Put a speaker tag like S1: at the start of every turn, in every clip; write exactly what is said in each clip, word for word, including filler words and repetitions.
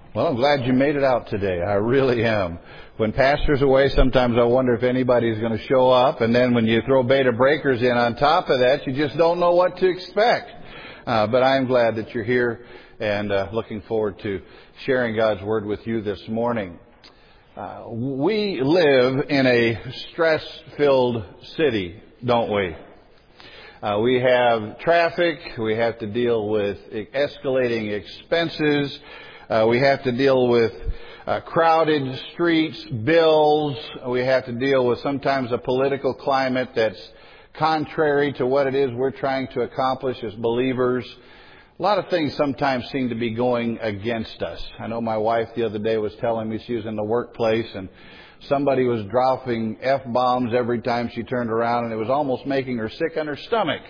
S1: Well, I'm glad you made it out today. I really am. When Pastor's away, sometimes I wonder if anybody's going to show up. And then when you throw Beta Breakers in on top of that, you just don't know what to expect. Uh, but I'm glad that you're here and uh, looking forward to sharing God's Word with you this morning. Uh, we live in a stress-filled city, don't we? Uh, we have traffic. We have to deal with escalating expenses. Uh, we have to deal with uh, crowded streets, bills. We have to deal with sometimes a political climate that's contrary to what it is we're trying to accomplish as believers. A lot of things sometimes seem to be going against us. I know my wife the other day was telling me she was in the workplace and somebody was dropping F-bombs every time she turned around, and it was almost making her sick on her stomach.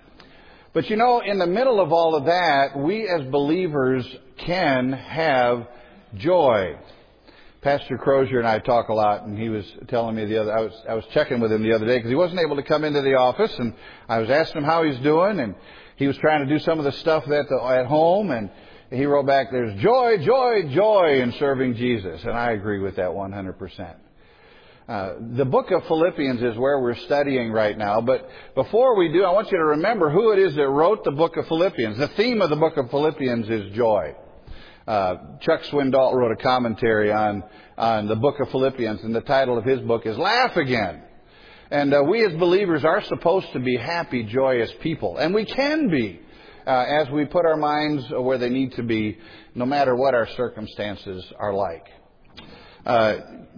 S1: But you know, in the middle of all of that, we as believers can have joy. Pastor Crozier and I talk a lot, and he was telling me the other, I was, I was checking with him the other day because he wasn't able to come into the office, and I was asking him how he's doing, and he was trying to do some of the stuff at, the, at home, and he wrote back, there's joy, joy, joy in serving Jesus. And I agree with that one hundred percent. Uh, the book of Philippians is where we're studying right now. But before we do, I want you to remember who it is that wrote the book of Philippians. The theme of the book of Philippians is joy. Uh, Chuck Swindoll wrote a commentary on, on the book of Philippians, and the title of his book is Laugh Again. And uh, we as believers are supposed to be happy, joyous people. And we can be uh, as we put our minds where they need to be, no matter what our circumstances are like. Uh,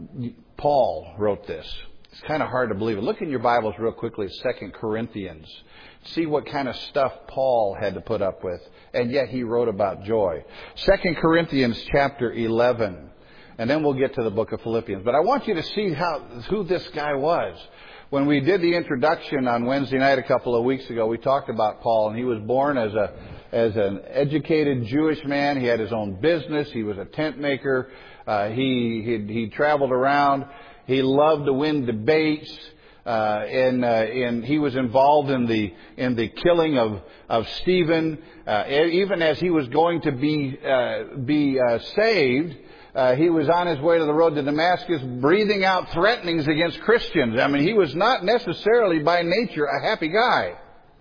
S1: Paul wrote this. It's kind of hard to believe it. Look in your Bibles real quickly at Second Corinthians. See what kind of stuff Paul had to put up with. And yet he wrote about joy. Second Corinthians chapter eleven. And then we'll get to the book of Philippians. But I want you to see how who this guy was. When we did the introduction on Wednesday night a couple of weeks ago, we talked about Paul. And he was born as a as an educated Jewish man. He had his own business. He was a tent maker. Uh, he, he he traveled around. He loved to win debates, uh, and uh, and he was involved in the in the killing of of Stephen. Uh, even as he was going to be uh, be uh, saved, uh, he was on his way to the road to Damascus, breathing out threatenings against Christians. I mean, he was not necessarily by nature a happy guy.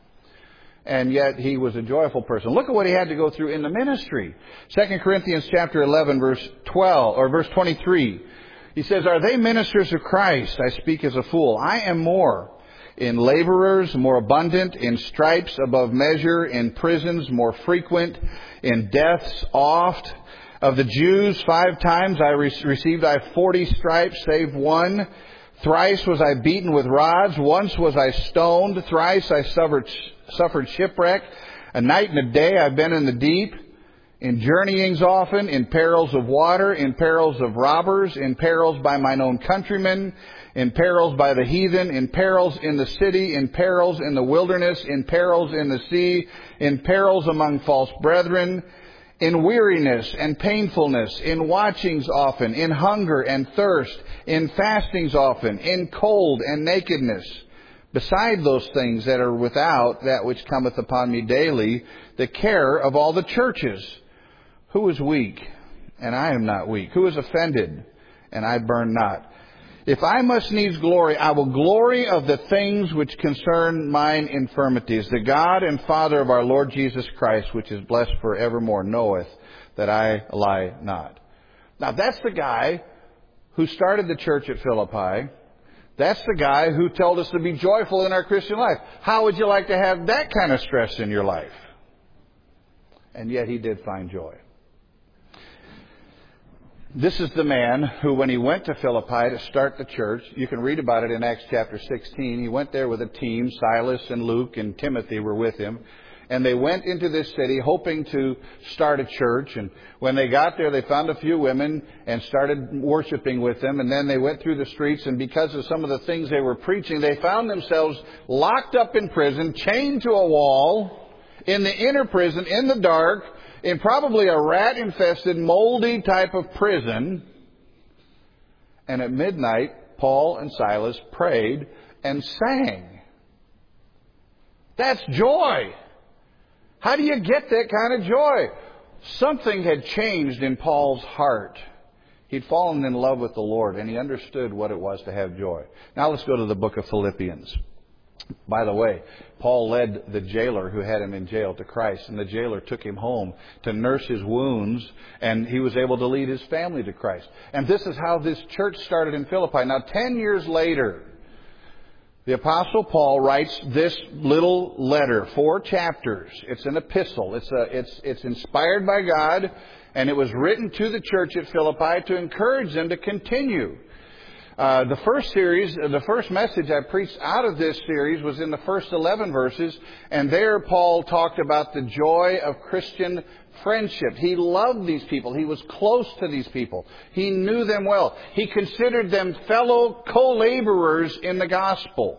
S1: And yet he was a joyful person. Look at what he had to go through in the ministry. Second Corinthians chapter eleven, verse twelve, or verse twenty-three. He says, are they ministers of Christ? I speak as a fool. I am more. In laborers, more abundant. In stripes, above measure. In prisons, more frequent. In deaths, oft. Of the Jews, five times I re- received I forty stripes, save one. Thrice was I beaten with rods. Once was I stoned. Thrice I suffered, suffered shipwreck. A night and a day I've been in the deep. In journeyings often. In perils of water. In perils of robbers. In perils by mine own countrymen. In perils by the heathen. In perils in the city. In perils in the wilderness. In perils in the sea. In perils among false brethren. In weariness and painfulness, in watchings often, in hunger and thirst, in fastings often, in cold and nakedness. Beside those things that are without, that which cometh upon me daily, the care of all the churches. Who is weak? And I am not weak. Who is offended? And I burn not. If I must needs glory, I will glory of the things which concern mine infirmities. The God and Father of our Lord Jesus Christ, which is blessed forevermore, knoweth that I lie not. Now that's the guy who started the church at Philippi. That's the guy who told us to be joyful in our Christian life. How would you like to have that kind of stress in your life? And yet he did find joy. This is the man who, when he went to Philippi to start the church, you can read about it in Acts chapter sixteen. He went there with a team. Silas and Luke and Timothy were with him. And they went into this city hoping to start a church. And when they got there, they found a few women and started worshiping with them. And then they went through the streets. And because of some of the things they were preaching, they found themselves locked up in prison, chained to a wall, in the inner prison, in the dark, in probably a rat-infested, moldy type of prison. And at midnight, Paul and Silas prayed and sang. That's joy. How do you get that kind of joy? Something had changed in Paul's heart. He'd fallen in love with the Lord, and he understood what it was to have joy. Now let's go to the book of Philippians. By the way, Paul led the jailer who had him in jail to Christ, and the jailer took him home to nurse his wounds, and he was able to lead his family to Christ. And this is how this church started in Philippi. Now, ten years later, the Apostle Paul writes this little letter, four chapters. It's an epistle. It's a, it's, it's inspired by God, and it was written to the church at Philippi to encourage them to continue. Uh, the first series, the first message I preached out of this series was in the first eleven verses, and there Paul talked about the joy of Christian friendship. He loved these people. He was close to these people. He knew them well. He considered them fellow co-laborers in the gospel.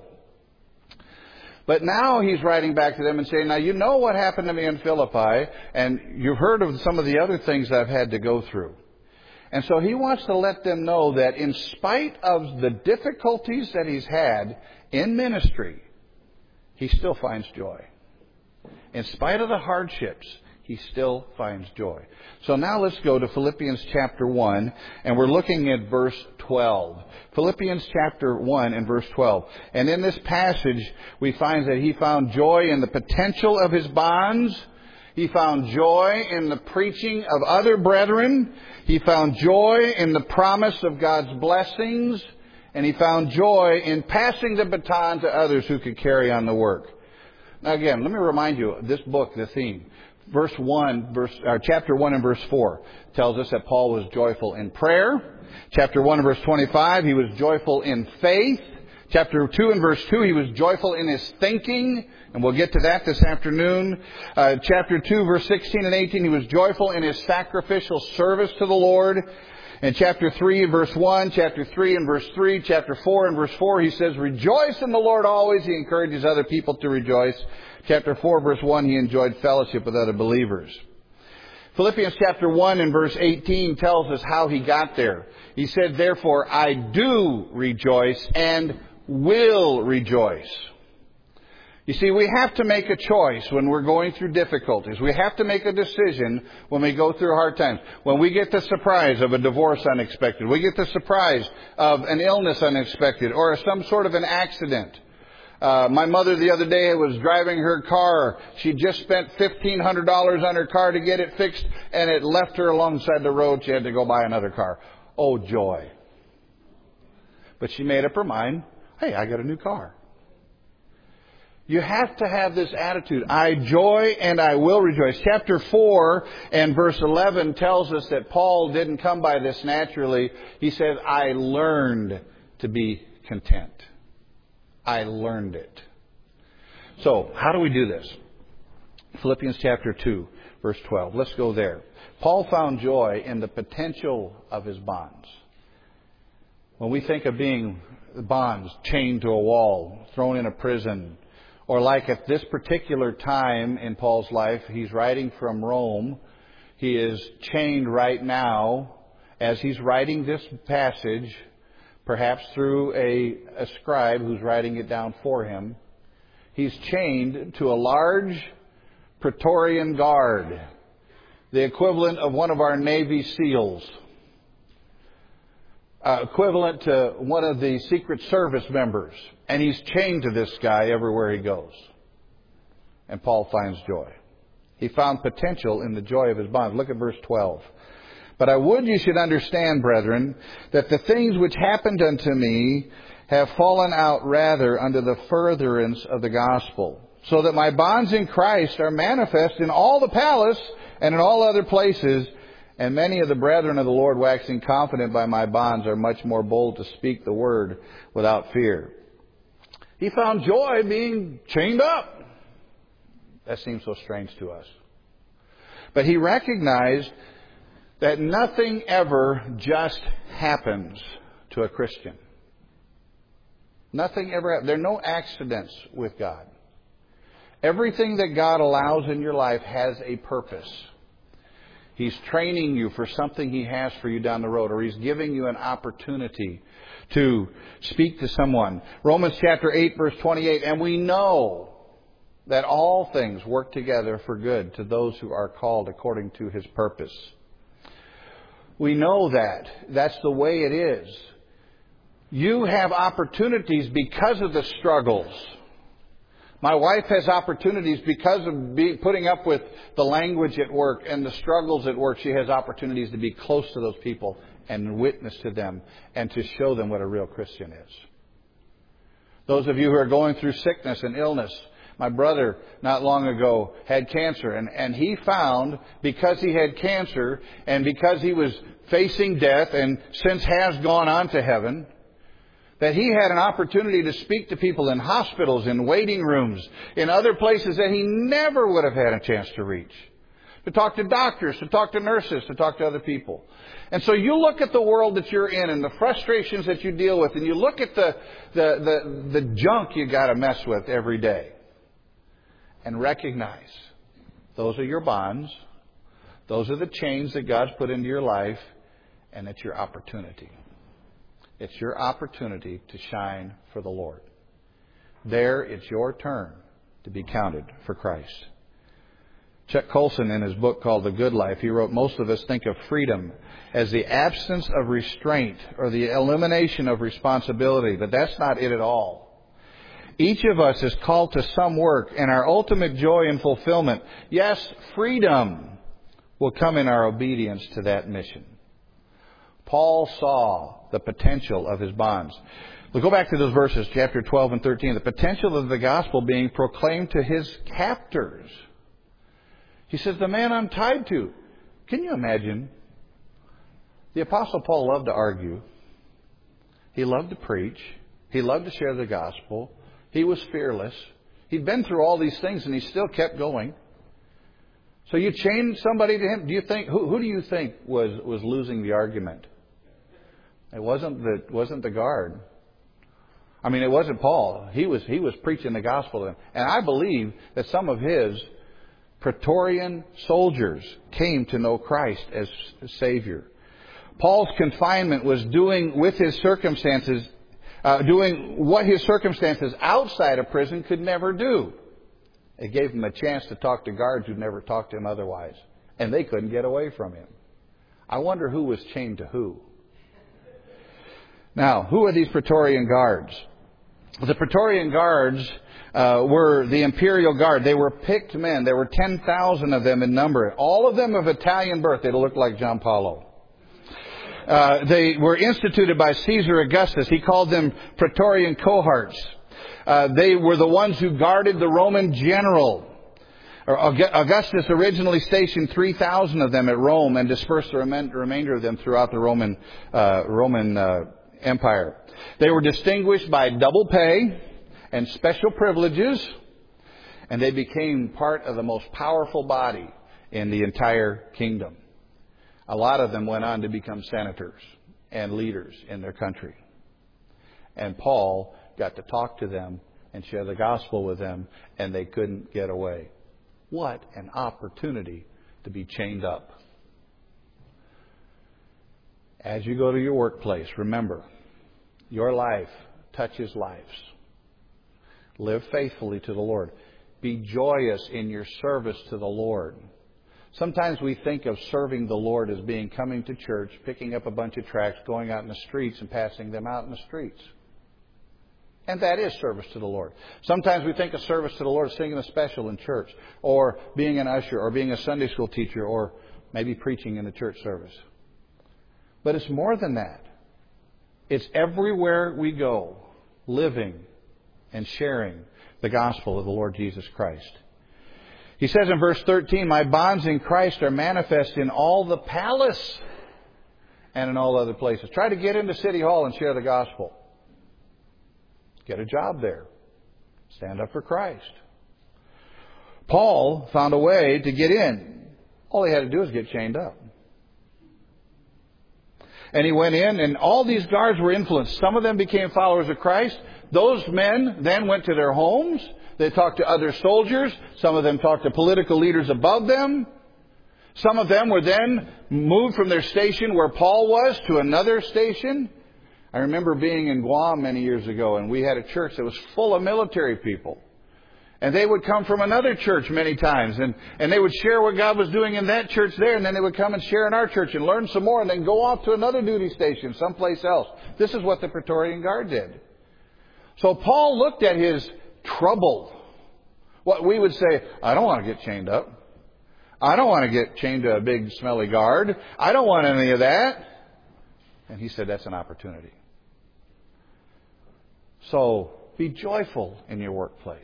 S1: But now he's writing back to them and saying, now you know what happened to me in Philippi, and you've heard of some of the other things I've had to go through. And so he wants to let them know that in spite of the difficulties that he's had in ministry, he still finds joy. In spite of the hardships, he still finds joy. So now let's go to Philippians chapter one, and we're looking at verse twelve. Philippians chapter one and verse twelve. And in this passage, we find that he found joy in the potential of his bonds. He found joy in the preaching of other brethren. He found joy in the promise of God's blessings. And he found joy in passing the baton to others who could carry on the work. Now again, let me remind you, this book, the theme. Verse one, verse, uh, chapter one and verse four tells us that Paul was joyful in prayer. Chapter one and verse twenty-five, he was joyful in faith. Chapter two and verse two, he was joyful in his thinking. And we'll get to that this afternoon. Uh, chapter two, verse sixteen and eighteen, he was joyful in his sacrificial service to the Lord. In chapter three, verse one, chapter three and verse three, chapter four and verse four, he says, rejoice in the Lord always. He encourages other people to rejoice. Chapter four, verse one, he enjoyed fellowship with other believers. Philippians chapter one and verse eighteen tells us how he got there. He said, therefore, I do rejoice and will rejoice. You see, we have to make a choice when we're going through difficulties. We have to make a decision when we go through hard times. When we get the surprise of a divorce unexpected. We get the surprise of an illness unexpected or some sort of an accident. Uh, my mother the other day was driving her car. She just spent fifteen hundred dollars on her car to get it fixed, and it left her alongside the road. She had to go buy another car. Oh, joy. But she made up her mind, hey, I got a new car. You have to have this attitude. I joy and I will rejoice. Chapter four and verse eleven tells us that Paul didn't come by this naturally. He said, I learned to be content. I learned it. So, how do we do this? Philippians chapter two, verse twelve. Let's go there. Paul found joy in the potential of his bonds. When we think of being bonds, chained to a wall, thrown in a prison, or like at this particular time in Paul's life, he's writing from Rome. He is chained right now as he's writing this passage, perhaps through a, a scribe who's writing it down for him. He's chained to a large Praetorian guard, the equivalent of one of our Navy SEALs, uh, equivalent to one of the Secret Service members. And he's chained to this guy everywhere he goes. And Paul finds joy. He found potential in the joy of his bonds. Look at verse twelve. But I would you should understand, brethren, that the things which happened unto me have fallen out rather under the furtherance of the gospel, so that my bonds in Christ are manifest in all the palace and in all other places, and many of the brethren of the Lord, waxing confident by my bonds, are much more bold to speak the word without fear. He found joy being chained up. That seems so strange to us. But he recognized that nothing ever just happens to a Christian. Nothing ever happens. There are no accidents with God. Everything that God allows in your life has a purpose. He's training you for something He has for you down the road, or He's giving you an opportunity to speak to someone. Romans chapter eight, verse twenty-eight, and we know that all things work together for good to those who are called according to His purpose. We know that. That's the way it is. You have opportunities because of the struggles. My wife has opportunities because of be, putting up with the language at work and the struggles at work. She has opportunities to be close to those people and witness to them and to show them what a real Christian is. Those of you who are going through sickness and illness, my brother not long ago had cancer, and, and he found, because he had cancer and because he was facing death and since has gone on to heaven, that he had an opportunity to speak to people in hospitals, in waiting rooms, in other places that he never would have had a chance to reach. To talk to doctors, to talk to nurses, to talk to other people. And so you look at the world that you're in and the frustrations that you deal with, and you look at the, the, the, the junk you got to mess with every day. And recognize those are your bonds. Those are the chains that God's put into your life. And it's your opportunity. It's your opportunity to shine for the Lord. There, it's your turn to be counted for Christ. Chuck Colson, in his book called The Good Life, he wrote, most of us think of freedom as the absence of restraint or the elimination of responsibility. But that's not it at all. Each of us is called to some work, and our ultimate joy and fulfillment, yes, freedom, will come in our obedience to that mission. Paul saw the potential of his bonds. We'll go back to those verses, chapter twelve and thirteen. The potential of the gospel being proclaimed to his captors. He says, the man I'm tied to. Can you imagine? The Apostle Paul loved to argue. He loved to preach. He loved to share the gospel. He was fearless. He'd been through all these things and he still kept going. So you chained somebody to him. Do you think who, who do you think was, was losing the argument? It wasn't the wasn't the guard. I mean, it wasn't Paul. He was he was preaching the gospel to them. And I believe that some of his Praetorian soldiers came to know Christ as Savior. Paul's confinement was doing with his circumstances Uh, doing what his circumstances outside of prison could never do. It gave him a chance to talk to guards who'd never talked to him otherwise. And they couldn't get away from him. I wonder who was chained to who. Now, who are these Praetorian guards? The Praetorian guards uh, were the imperial guard. They were picked men. There were ten thousand of them in number. All of them of Italian birth. They looked like John Paulo. Uh, they were instituted by Caesar Augustus. He called them Praetorian cohorts. Uh, they were the ones who guarded the Roman general. Augustus originally stationed three thousand of them at Rome and dispersed the remainder of them throughout the Roman uh, Roman uh, Empire. They were distinguished by double pay and special privileges, and they became part of the most powerful body in the entire kingdom. A lot of them went on to become senators and leaders in their country. And Paul got to talk to them and share the gospel with them, and they couldn't get away. What an opportunity to be chained up. As you go to your workplace, remember, your life touches lives. Live faithfully to the Lord. Be joyous in your service to the Lord. Sometimes we think of serving the Lord as being coming to church, picking up a bunch of tracts, going out in the streets and passing them out in the streets. And that is service to the Lord. Sometimes we think of service to the Lord as singing a special in church, or being an usher, or being a Sunday school teacher, or maybe preaching in the church service. But it's more than that. It's everywhere we go, living and sharing the gospel of the Lord Jesus Christ. He says in verse thirteen, my bonds in Christ are manifest in all the palace and in all other places. Try to get into City Hall and share the gospel. Get a job there. Stand up for Christ. Paul found a way to get in. All he had to do was get chained up. And he went in, and all these guards were influenced. Some of them became followers of Christ. Those men then went to their homes. They talked to other soldiers. Some of them talked to political leaders above them. Some of them were then moved from their station where Paul was to another station. I remember being in Guam many years ago, and we had a church that was full of military people. And they would come from another church many times, and, and they would share what God was doing in that church there, and then they would come and share in our church and learn some more, and then go off to another duty station someplace else. This is what the Praetorian Guard did. So Paul looked at his trouble. What we would say, I don't want to get chained up. I don't want to get chained to a big smelly guard. I don't want any of that. And he said, that's an opportunity. So be joyful in your workplace.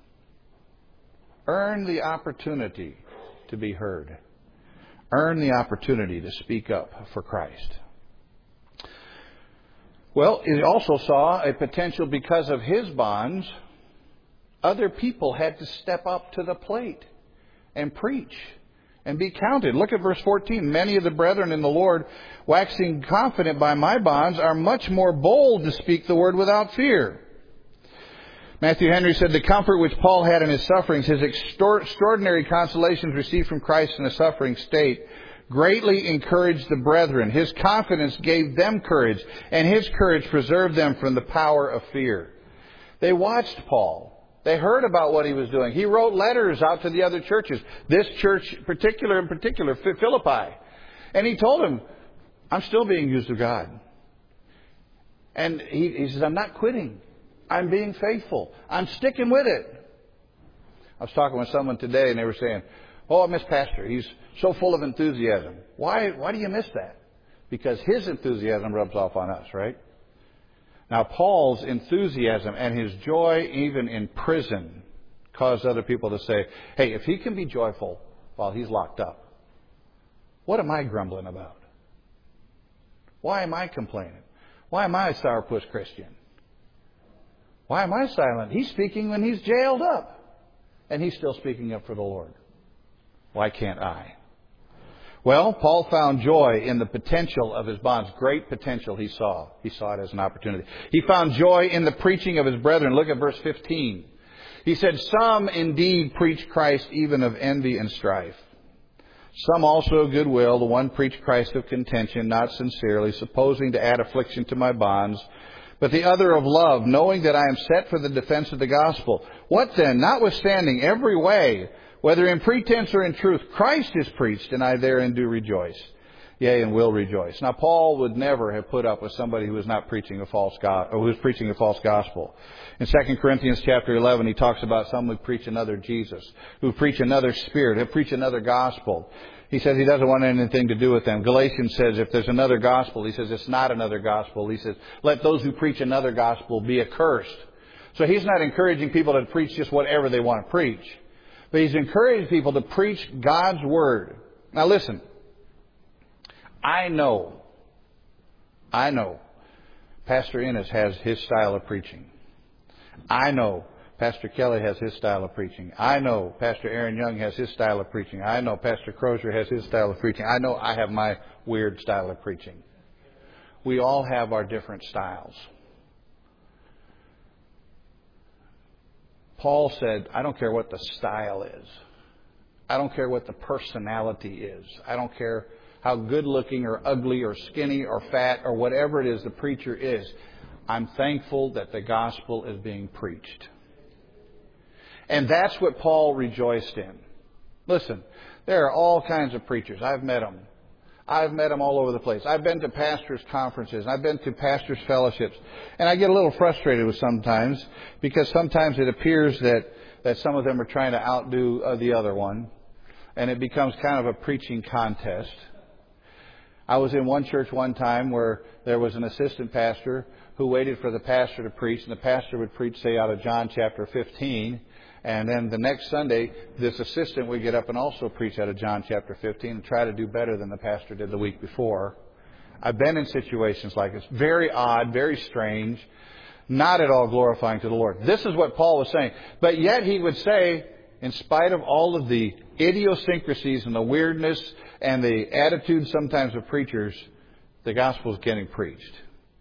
S1: Earn the opportunity to be heard. Earn the opportunity to speak up for Christ. Well, he also saw a potential because of his bonds. Other people had to step up to the plate and preach and be counted. Look at verse fourteen. Many of the brethren in the Lord, waxing confident by my bonds, are much more bold to speak the word without fear. Matthew Henry said, the comfort which Paul had in his sufferings, his extraordinary consolations received from Christ in a suffering state, greatly encouraged the brethren. His confidence gave them courage, and his courage preserved them from the power of fear. They watched Paul. They heard about what he was doing. He wrote letters out to the other churches. This church particular in particular, Philippi. And he told them, I'm still being used of God. And he, he says, I'm not quitting. I'm being faithful. I'm sticking with it. I was talking with someone today and they were saying, oh, I miss Pastor. He's so full of enthusiasm. Why, why do you miss that? Because his enthusiasm rubs off on us, right? Now, Paul's enthusiasm and his joy even in prison caused other people to say, hey, if he can be joyful while he's locked up, what am I grumbling about? Why am I complaining? Why am I a sourpuss Christian? Why am I silent? He's speaking when he's jailed up. And he's still speaking up for the Lord. Why can't I? Well, Paul found joy in the potential of his bonds. Great potential he saw. He saw it as an opportunity. He found joy in the preaching of his brethren. Look at verse fifteen. He said, some indeed preach Christ even of envy and strife. Some also of goodwill. The one preached Christ of contention, not sincerely, supposing to add affliction to my bonds. But the other of love, knowing that I am set for the defense of the gospel. What then? Notwithstanding every way, whether in pretense or in truth, Christ is preached, and I therein do rejoice. Yea, and will rejoice. Now, Paul would never have put up with somebody who was not preaching a false gospel, or who was preaching a false gospel. In Second Corinthians chapter eleven, he talks about some who preach another Jesus, who preach another spirit, who preach another gospel. He says he doesn't want anything to do with them. Galatians says if there's another gospel, he says it's not another gospel. He says, let those who preach another gospel be accursed. So he's not encouraging people to preach just whatever they want to preach. But he's encouraging people to preach God's Word. Now listen, I know, I know Pastor Innes has his style of preaching. I know Pastor Kelly has his style of preaching. I know Pastor Aaron Young has his style of preaching. I know Pastor Crozier has his style of preaching. I know I have my weird style of preaching. We all have our different styles. Paul said, I don't care what the style is. I don't care what the personality is. I don't care how good looking or ugly or skinny or fat or whatever it is the preacher is. I'm thankful that the gospel is being preached. And that's what Paul rejoiced in. Listen, there are all kinds of preachers. I've met them. I've met them all over the place. I've been to pastors' conferences. I've been to pastors' fellowships. And I get a little frustrated with sometimes because sometimes it appears that, that some of them are trying to outdo uh, the other one. And it becomes kind of a preaching contest. I was in one church one time where there was an assistant pastor who waited for the pastor to preach. And the pastor would preach, say, out of John chapter fifteen. And then the next Sunday, this assistant would get up and also preach out of John chapter fifteen and try to do better than the pastor did the week before. I've been in situations like this. Very odd, very strange, not at all glorifying to the Lord. This is what Paul was saying. But yet he would say, in spite of all of the idiosyncrasies and the weirdness and the attitude sometimes of preachers, the gospel is getting preached.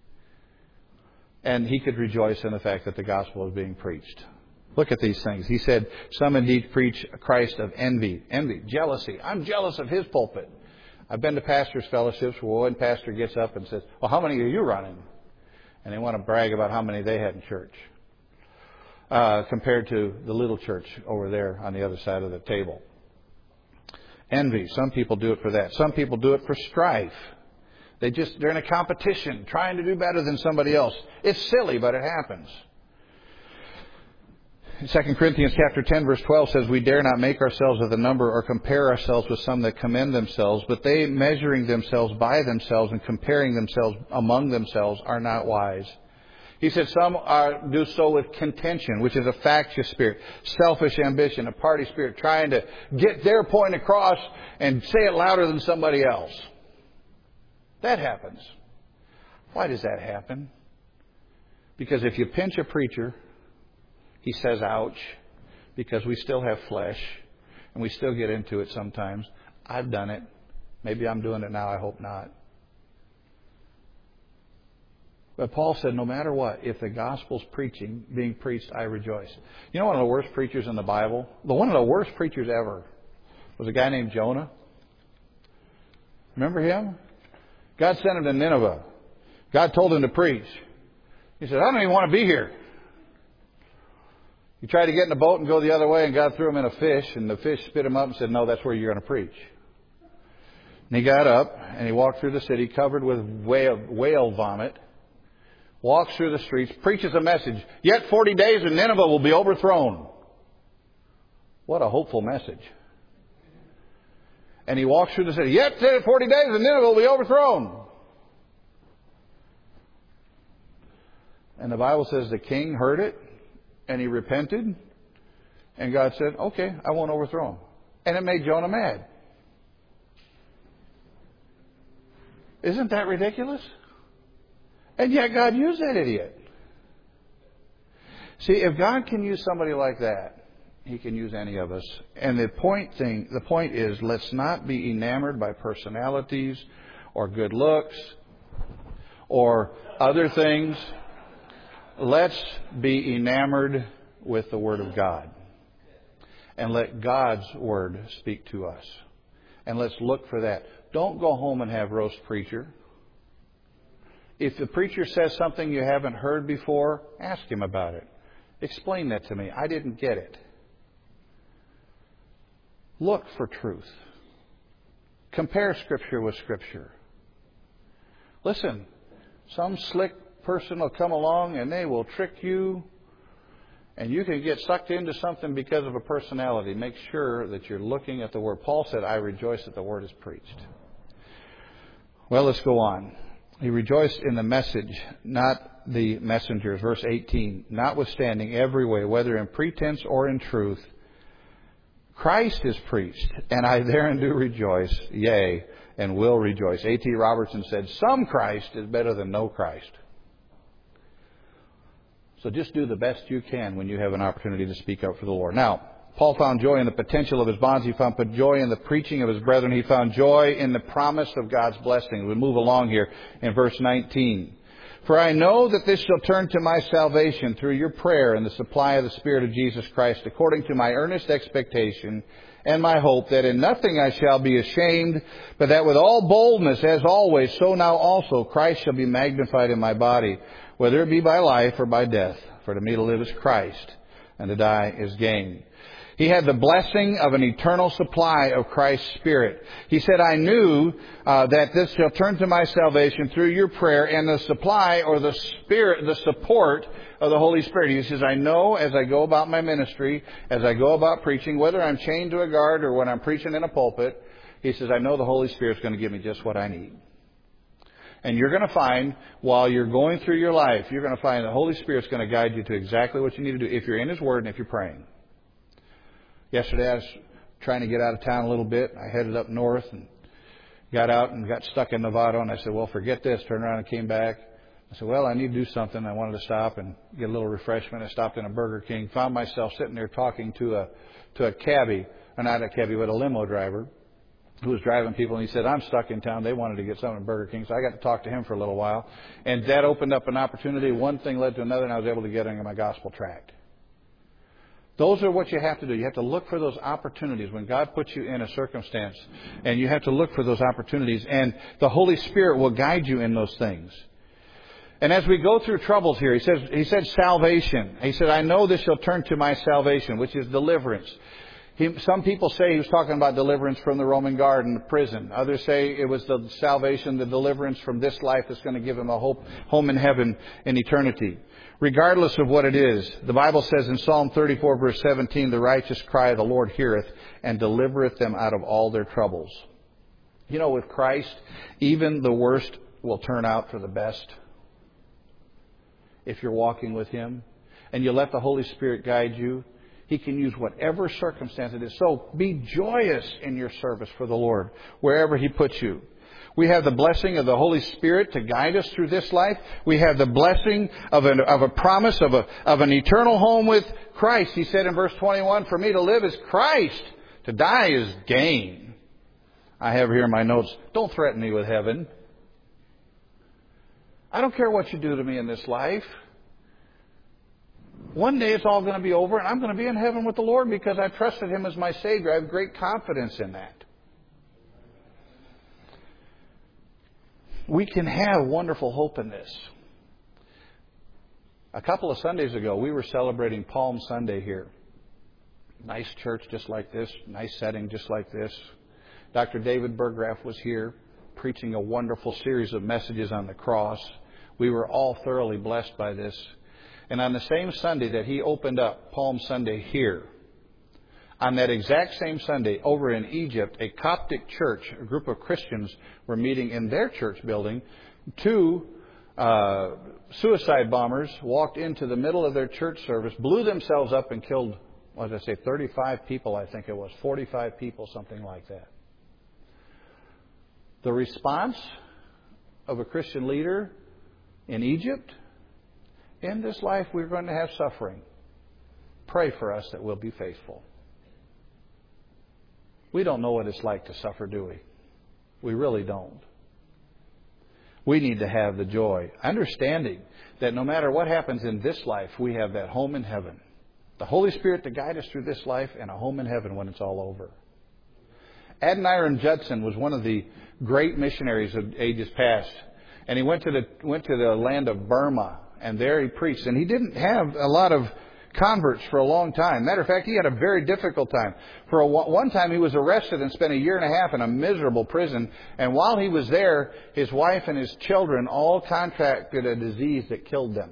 S1: And he could rejoice in the fact that the gospel is being preached. Look at these things. He said, some indeed preach a Christ of envy. Envy, jealousy. I'm jealous of his pulpit. I've been to pastors' fellowships where one pastor gets up and says, well, how many are you running? And they want to brag about how many they had in church. uh, compared to the little church over there on the other side of the table. Envy. Some people do it for that. Some people do it for strife. They just, they're in a competition, trying to do better than somebody else. It's silly, but it happens. Second Corinthians chapter ten verse twelve says, we dare not make ourselves of the number or compare ourselves with some that commend themselves, but they, measuring themselves by themselves and comparing themselves among themselves, are not wise. He said some are, do so with contention, which is a factious spirit, selfish ambition, a party spirit, trying to get their point across and say it louder than somebody else. That happens. Why does that happen? Because if you pinch a preacher, he says, ouch, because we still have flesh and we still get into it sometimes. I've done it. Maybe I'm doing it now. I hope not. But Paul said, no matter what, if the gospel's preaching, being preached, I rejoice. You know one of the worst preachers in the Bible? The one of the worst preachers ever was a guy named Jonah. Remember him? God sent him to Nineveh. God told him to preach. He said, I don't even want to be here. He tried to get in the boat and go the other way, and God threw him in a fish, and the fish spit him up and said, no, that's where you're going to preach. And he got up, and he walked through the city covered with whale, whale vomit, walks through the streets, preaches a message. Yet forty days and Nineveh will be overthrown. What a hopeful message. And he walks through the city. Yet forty days and Nineveh will be overthrown. And the Bible says the king heard it. And he repented. And God said, okay, I won't overthrow him. And it made Jonah mad. Isn't that ridiculous? And yet God used that idiot. See, if God can use somebody like that, He can use any of us. And the point thing, the point is, let's not be enamored by personalities or good looks or other things. Let's be enamored with the Word of God. And let God's Word speak to us. And let's look for that. Don't go home and have roast preacher. If the preacher says something you haven't heard before, ask him about it. Explain that to me. I didn't get it. Look for truth. Compare Scripture with Scripture. Listen, some slick person will come along and they will trick you, and you can get sucked into something because of a personality. Make sure that you're looking at the Word. Paul said, I rejoice that the Word is preached. Well, let's go on. He rejoiced in the message, not the messengers. Verse eighteen, notwithstanding every way, whether in pretense or in truth, Christ is preached, and I therein do rejoice, yea, and will rejoice. A T Robertson said, some Christ is better than no Christ. So just do the best you can when you have an opportunity to speak up for the Lord. Now, Paul found joy in the potential of his bonds. He found joy in the preaching of his brethren. He found joy in the promise of God's blessing. We move along here in verse nineteen. For I know that this shall turn to my salvation through your prayer and the supply of the Spirit of Jesus Christ, according to my earnest expectation and my hope, that in nothing I shall be ashamed, but that with all boldness, as always, so now also Christ shall be magnified in my body, whether it be by life or by death. For to me to live is Christ, and to die is gain. He had the blessing of an eternal supply of Christ's Spirit. He said, I knew uh, that this shall turn to my salvation through your prayer and the supply or the Spirit, the support of the Holy Spirit. He says, I know as I go about my ministry, as I go about preaching, whether I'm chained to a guard or when I'm preaching in a pulpit, he says, I know the Holy Spirit's going to give me just what I need. And you're going to find, while you're going through your life, you're going to find the Holy Spirit's going to guide you to exactly what you need to do if you're in His Word and if you're praying. Yesterday I was trying to get out of town a little bit. I headed up north and got out and got stuck in Nevada. And I said, well, forget this. Turned around and came back. I said, well, I need to do something. I wanted to stop and get a little refreshment. I stopped in a Burger King. Found myself sitting there talking to a to a cabbie, or not a cabbie, but a limo driver who was driving people. And he said, I'm stuck in town. They wanted to get something at Burger King. So I got to talk to him for a little while. And that opened up an opportunity. One thing led to another, and I was able to get into my gospel tract. Those are what you have to do. You have to look for those opportunities when God puts you in a circumstance, and you have to look for those opportunities, and the Holy Spirit will guide you in those things. And as we go through troubles here, he says, he said salvation. He said, I know this shall turn to my salvation, which is deliverance. He, some people say he was talking about deliverance from the Roman guard and the prison. Others say it was the salvation, the deliverance from this life that's going to give him a hope, home in heaven in eternity. Regardless of what it is, the Bible says in Psalm thirty-four, verse seventeen, the righteous cry, the Lord heareth, and delivereth them out of all their troubles. You know, with Christ, even the worst will turn out for the best. If you're walking with Him and you let the Holy Spirit guide you, He can use whatever circumstance it is. So be joyous in your service for the Lord, wherever He puts you. We have the blessing of the Holy Spirit to guide us through this life. We have the blessing of, an, of a promise of, a, of an eternal home with Christ. He said in verse twenty-one, for me to live is Christ, to die is gain. I have here in my notes, don't threaten me with heaven. I don't care what you do to me in this life. One day it's all going to be over and I'm going to be in heaven with the Lord because I trusted Him as my Savior. I have great confidence in that. We can have wonderful hope in this. A couple of Sundays ago, we were celebrating Palm Sunday here. Nice church just like this, nice setting just like this. Doctor David Burgraff was here preaching a wonderful series of messages on the cross. We were all thoroughly blessed by this. And on the same Sunday that he opened up Palm Sunday here, on that exact same Sunday over in Egypt, a Coptic church, a group of Christians were meeting in their church building. Two uh, suicide bombers walked into the middle of their church service, blew themselves up and killed, what did I say, thirty-five people, I think it was, forty-five people, something like that. The response of a Christian leader in Egypt, in this life we're going to have suffering. Pray for us that we'll be faithful. We don't know what it's like to suffer, do we? We really don't. We need to have the joy, understanding that no matter what happens in this life, we have that home in heaven. The Holy Spirit to guide us through this life and a home in heaven when it's all over. Adoniram Judson was one of the great missionaries of ages past. And he went to the went to the land of Burma, and there he preached. And he didn't have a lot of converts for a long time. Matter of fact, he had a very difficult time. For a, one time, he was arrested and spent a year and a half in a miserable prison. And while he was there, his wife and his children all contracted a disease that killed them.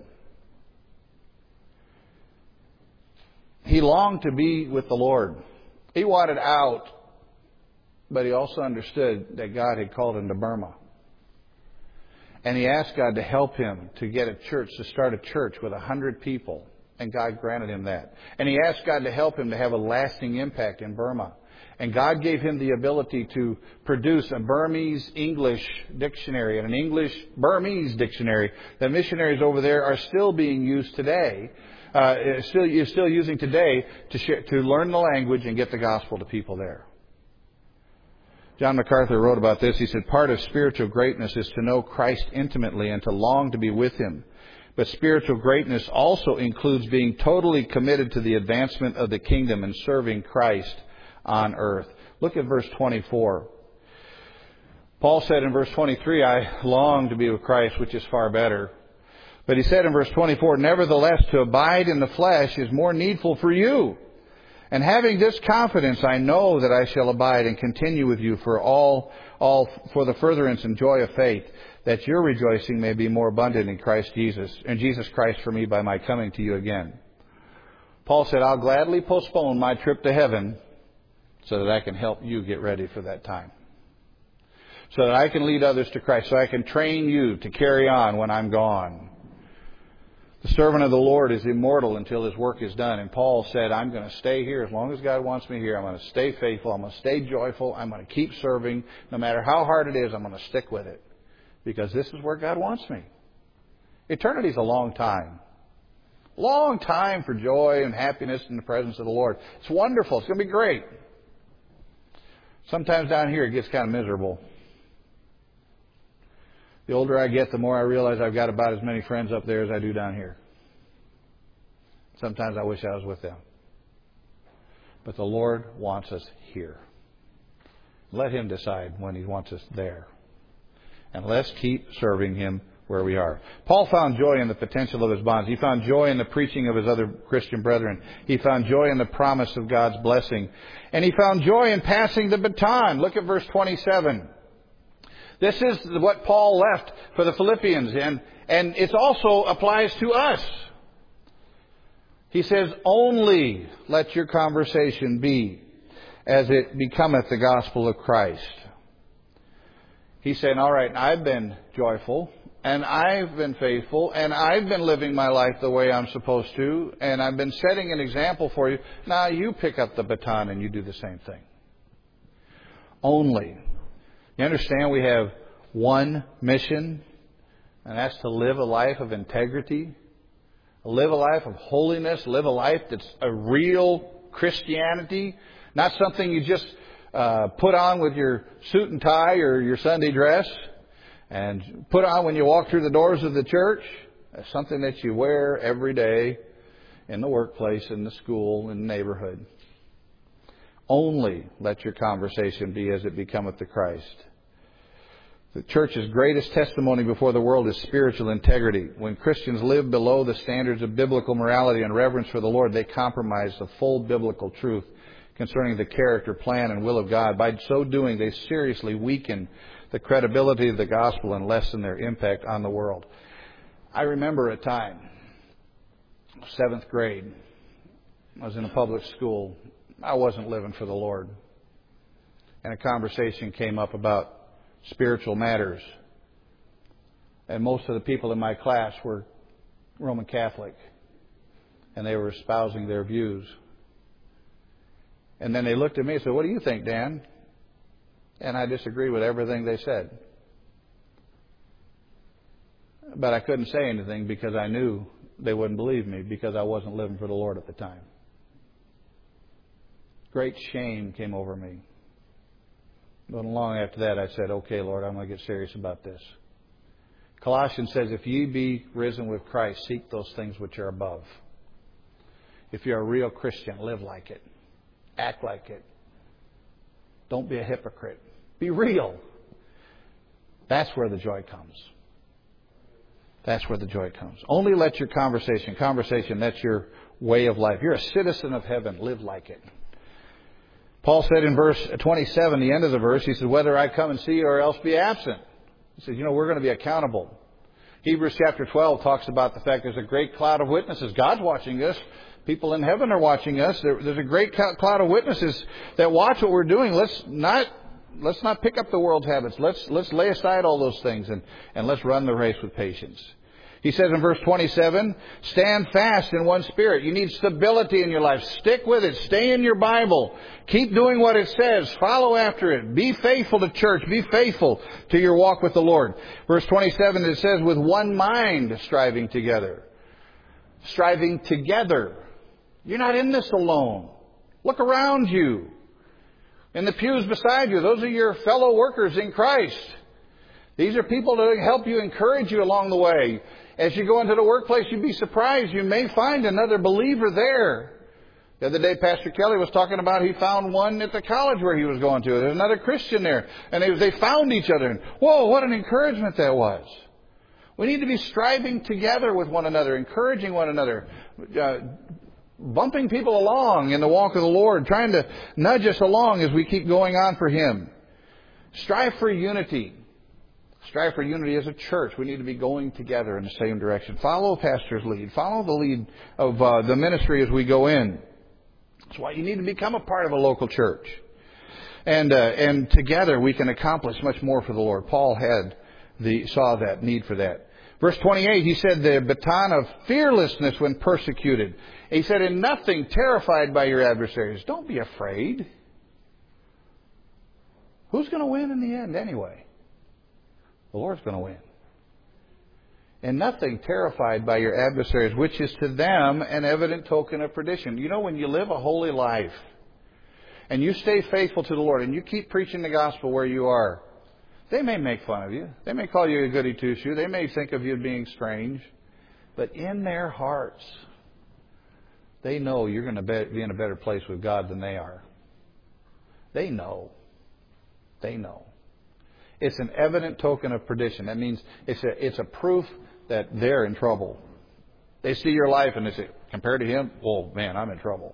S1: He longed to be with the Lord. He wanted out, but he also understood that God had called him to Burma. And he asked God to help him to get a church, to start a church with a hundred people. And God granted him that. And he asked God to help him to have a lasting impact in Burma. And God gave him the ability to produce a Burmese English dictionary and an English Burmese dictionary. The missionaries over there are still being used today. Uh, still, you're still using today to share, to learn the language and get the gospel to people there. John MacArthur wrote about this. He said, part of spiritual greatness is to know Christ intimately and to long to be with Him. But spiritual greatness also includes being totally committed to the advancement of the kingdom and serving Christ on earth. Look at verse twenty-four. Paul said in verse twenty-three, I long to be with Christ, which is far better. But he said in verse twenty-four, nevertheless, to abide in the flesh is more needful for you. And having this confidence, I know that I shall abide and continue with you for all, all for the furtherance and joy of faith, that your rejoicing may be more abundant in Christ Jesus, and Jesus Christ for me by my coming to you again. Paul said, I'll gladly postpone my trip to heaven so that I can help you get ready for that time. So that I can lead others to Christ, so I can train you to carry on when I'm gone. The servant of the Lord is immortal until his work is done. And Paul said, I'm going to stay here as long as God wants me here. I'm going to stay faithful. I'm going to stay joyful. I'm going to keep serving. No matter how hard it is, I'm going to stick with it. Because this is where God wants me. Eternity is a long time. Long time for joy and happiness in the presence of the Lord. It's wonderful. It's going to be great. Sometimes down here it gets kind of miserable. The older I get, the more I realize I've got about as many friends up there as I do down here. Sometimes I wish I was with them. But the Lord wants us here. Let Him decide when He wants us there. And let's keep serving Him where we are. Paul found joy in the potential of his bonds. He found joy in the preaching of his other Christian brethren. He found joy in the promise of God's blessing. And he found joy in passing the baton. Look at verse twenty-seven. This is what Paul left for the Philippians, and, and it also applies to us. He says, only let your conversation be as it becometh the gospel of Christ. He's saying, all right, I've been joyful, and I've been faithful, and I've been living my life the way I'm supposed to, and I've been setting an example for you. Now you pick up the baton and you do the same thing. Only. You understand we have one mission, and that's to live a life of integrity, live a life of holiness, live a life that's a real Christianity, not something you just uh, put on with your suit and tie or your Sunday dress and put on when you walk through the doors of the church. That's something that you wear every day in the workplace, in the school, in the neighborhood. Only let your conversation be as it becometh to Christ. The church's greatest testimony before the world is spiritual integrity. When Christians live below the standards of biblical morality and reverence for the Lord, they compromise the full biblical truth concerning the character, plan, and will of God. By so doing, they seriously weaken the credibility of the gospel and lessen their impact on the world. I remember a time, seventh grade, I was in a public school. I wasn't living for the Lord. And a conversation came up about spiritual matters. And most of the people in my class were Roman Catholic. And they were espousing their views. And then they looked at me and said, "What do you think, Dan?" And I disagreed with everything they said. But I couldn't say anything because I knew they wouldn't believe me because I wasn't living for the Lord at the time. Great shame came over me. But long after that, I said, "Okay, Lord, I'm going to get serious about this." Colossians says, "If ye be risen with Christ, seek those things which are above." If you're a real Christian, live like it. Act like it. Don't be a hypocrite. Be real. That's where the joy comes. That's where the joy comes. Only let your conversation, conversation, that's your way of life. You're a citizen of heaven. Live like it. Paul said in verse twenty-seven, the end of the verse, he said, "Whether I come and see you or else be absent." He says, you know, we're going to be accountable. Hebrews chapter twelve talks about the fact there's a great cloud of witnesses. God's watching us. People in heaven are watching us. There, there's a great cloud of witnesses that watch what we're doing. Let's not let's not pick up the world's habits. Let's let's lay aside all those things and, and let's run the race with patience. He says in verse twenty-seven, stand fast in one spirit. You need stability in your life. Stick with it. Stay in your Bible. Keep doing what it says. Follow after it. Be faithful to church. Be faithful to your walk with the Lord. Verse twenty-seven, it says, with one mind striving together. Striving together. You're not in this alone. Look around you. In the pews beside you, those are your fellow workers in Christ. These are people to help you, encourage you along the way. As you go into the workplace, you'd be surprised. You may find another believer there. The other day, Pastor Kelly was talking about he found one at the college where he was going to. There's another Christian there. And they, they found each other. And whoa, what an encouragement that was. We need to be striving together with one another, encouraging one another, uh, bumping people along in the walk of the Lord, trying to nudge us along as we keep going on for Him. Strive for unity. Strive for unity as a church. We need to be going together in the same direction. Follow a pastor's lead. Follow the lead of uh, the ministry as we go in. That's why you need to become a part of a local church. And uh, and together we can accomplish much more for the Lord. Paul had the saw that need for that. Verse twenty-eight, he said, the baton of fearlessness when persecuted. He said, in nothing terrified by your adversaries. Don't be afraid. Who's going to win in the end anyway? The Lord's going to win. And nothing terrified by your adversaries, which is to them an evident token of perdition. You know, when you live a holy life and you stay faithful to the Lord and you keep preaching the gospel where you are, they may make fun of you. They may call you a goody two-shoe. They may think of you as being strange. But in their hearts, they know you're going to be in a better place with God than they are. They know. They know. It's an evident token of perdition. That means it's a, it's a proof that they're in trouble. They see your life and they say, compared to him, oh man, I'm in trouble.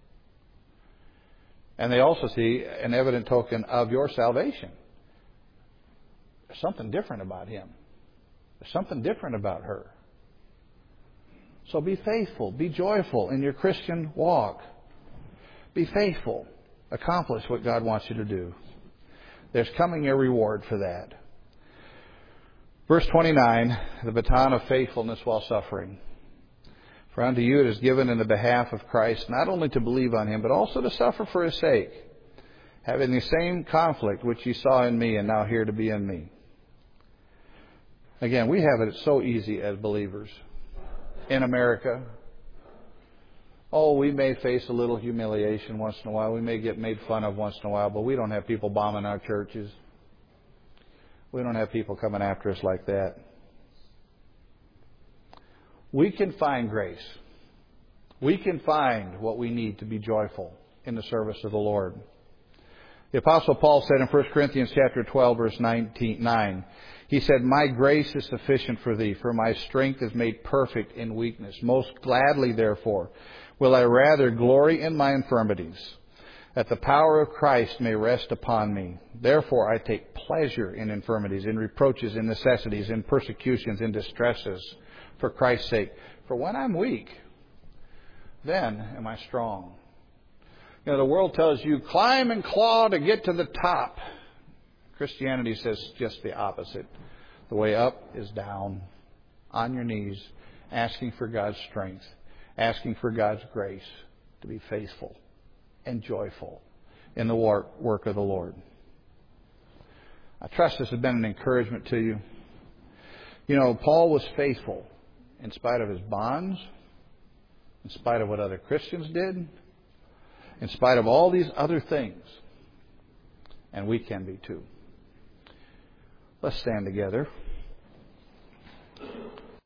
S1: And they also see an evident token of your salvation. There's something different about him. There's something different about her. So be faithful. Be joyful in your Christian walk. Be faithful. Accomplish what God wants you to do. There's coming a reward for that. Verse twenty-nine, the baton of faithfulness while suffering. For unto you it is given in the behalf of Christ, not only to believe on him, but also to suffer for his sake, having the same conflict which ye saw in me and now hear to be in me. Again, we have it so easy as believers in America. Oh, we may face a little humiliation once in a while. We may get made fun of once in a while, but we don't have people bombing our churches. We don't have people coming after us like that. We can find grace. We can find what we need to be joyful in the service of the Lord. The Apostle Paul said in First Corinthians chapter twelve, verse nine, he said, my grace is sufficient for thee, for my strength is made perfect in weakness. Most gladly, therefore, will I rather glory in my infirmities, that the power of Christ may rest upon me. Therefore I take pleasure in infirmities, in reproaches, in necessities, in persecutions, in distresses, for Christ's sake. For when I'm weak, then am I strong. You know, the world tells you, climb and claw to get to the top. Christianity says just the opposite. The way up is down, on your knees, asking for God's strength, asking for God's grace to be faithful and joyful in the work of the Lord. I trust this has been an encouragement to you. You know, Paul was faithful in spite of his bonds, in spite of what other Christians did, in spite of all these other things. And we can be too. Let's stand together.